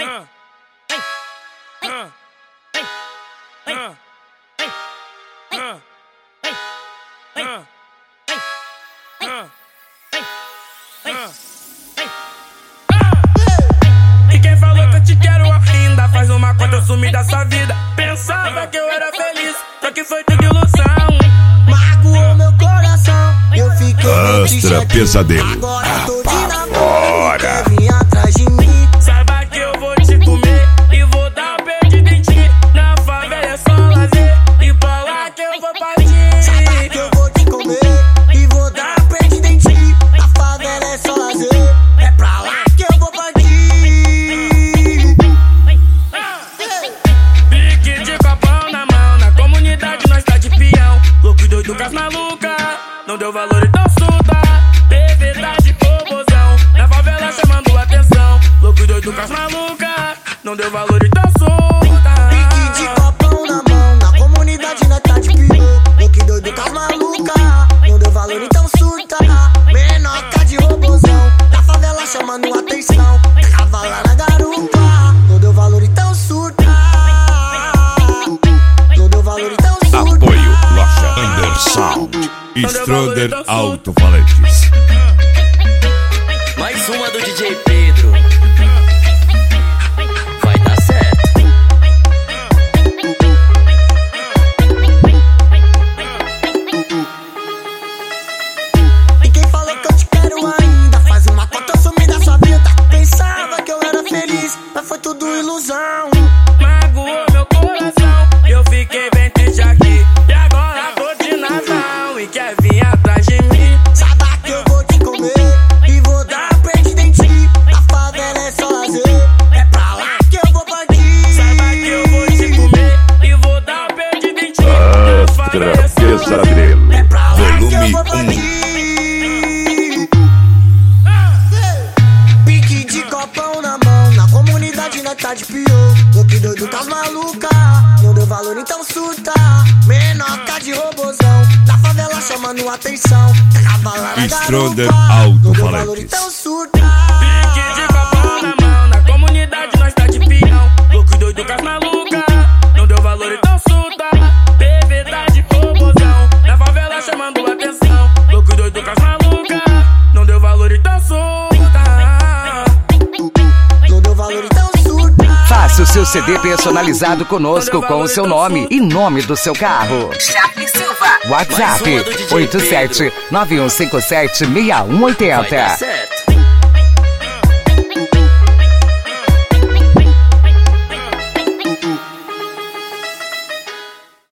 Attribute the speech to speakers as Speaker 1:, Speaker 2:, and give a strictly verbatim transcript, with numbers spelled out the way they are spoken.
Speaker 1: E quem falou que eu te quero ainda faz uma conta, eu sumi da sua vida. Pensava que eu era feliz, só que foi tudo ilusão.
Speaker 2: Magoou meu coração, eu fiquei
Speaker 3: Astra Pesadelo.
Speaker 2: Agora tô de namoro,
Speaker 3: Bora.
Speaker 2: quer vir atrás de mim.
Speaker 1: Saiba que eu vou te comer e vou dar um perdido em ti. Na favela é só lazer e pra lá que eu vou partir.
Speaker 2: Saiba que eu vou te comer e vou dar um perdido em ti. Na favela é só lazer, é pra lá que eu vou partir.
Speaker 1: Pique de copão na mão, na comunidade nós tá de peão. Louco e doido com as malucas, não deu valor então surta. P V tá de robozão, na favela chamando atenção. Louco e doido com as malucas, não deu valor então surta.
Speaker 2: Pique de copão na mão, na comunidade nós tá de peão. Louco e doido com as malucas, não deu valor então surta. Menoca de robozão, na favela chamando atenção. Tava lá na garupa, não deu valor então surta. Não deu valor então surta.
Speaker 3: Apoio Loja Anderson Stroder Alto-Falantes.
Speaker 4: Mais uma do D J Pedro. Vai dar certo.
Speaker 2: E quem falou que eu te quero ainda faz uma conta, eu sumi da sua vida. Pensava que eu era feliz, mas foi tudo ilusão.
Speaker 1: Magoou meu coração, eu fiquei bem triste aqui. E agora tô de nazão e quer vir atrás de mim.
Speaker 2: Saiba que eu vou te comer e vou dar um perdido em ti. Na favela é só lazer, é pra lá que eu vou partir.
Speaker 1: Saiba que eu vou te comer e vou dar um perdido em ti. Na favela é só lazer,
Speaker 3: Pesadelo.
Speaker 2: É pra lá que eu
Speaker 3: Volume
Speaker 2: vou
Speaker 3: um.
Speaker 2: partir. Pique de copão na mão, na comunidade nós tá de pior. Louco e doido com as malucas, não deu valor então surta. Menoca de robozão, na favela chamando atenção. Tava lá na
Speaker 3: Stroder
Speaker 2: garupa, não deu valor
Speaker 3: Alto-Falantes.
Speaker 2: então surta.
Speaker 1: pique de copão na mão, na comunidade nós tá de peão. Louco e doido com as malucas, não deu valor então surta. P V tá de robozão, na favela chamando atenção. Louco e doido com as malucas, não deu valor então surta.
Speaker 2: Não deu valor então surta.
Speaker 5: Faça o seu C D personalizado conosco com o seu nome e nome do seu carro.
Speaker 6: Charlie Silva.
Speaker 5: WhatsApp
Speaker 4: Mais uma do D J
Speaker 5: oito sete nove um cinco sete seis um oito
Speaker 4: Vai dar
Speaker 5: zero.
Speaker 4: certo.